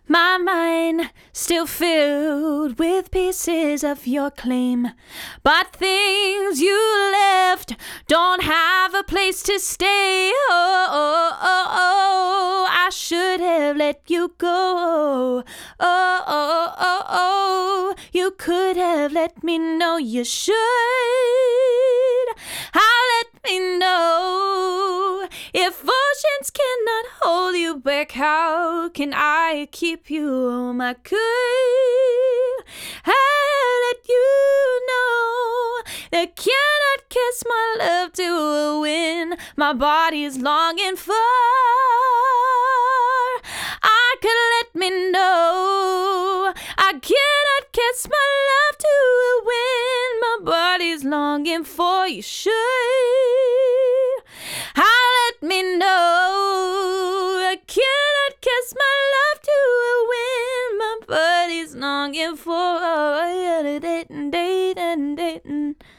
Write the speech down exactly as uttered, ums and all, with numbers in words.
My mind still filled with pieces of your claim, but things you left don't have a place to stay. Oh, oh, oh, oh, I should have let you go. Oh, oh, oh, oh, you could have let me know. You should have let me know. If oceans cannot hold you back, how can I keep you home? I could have let you know that cannot kiss my love to a wind my body is longing for. I could let me know I cannot kiss my love to a wind my body's longing for. You should have let me know I cannot kiss my love to a wind my body's longing for. Dating, dating, dating.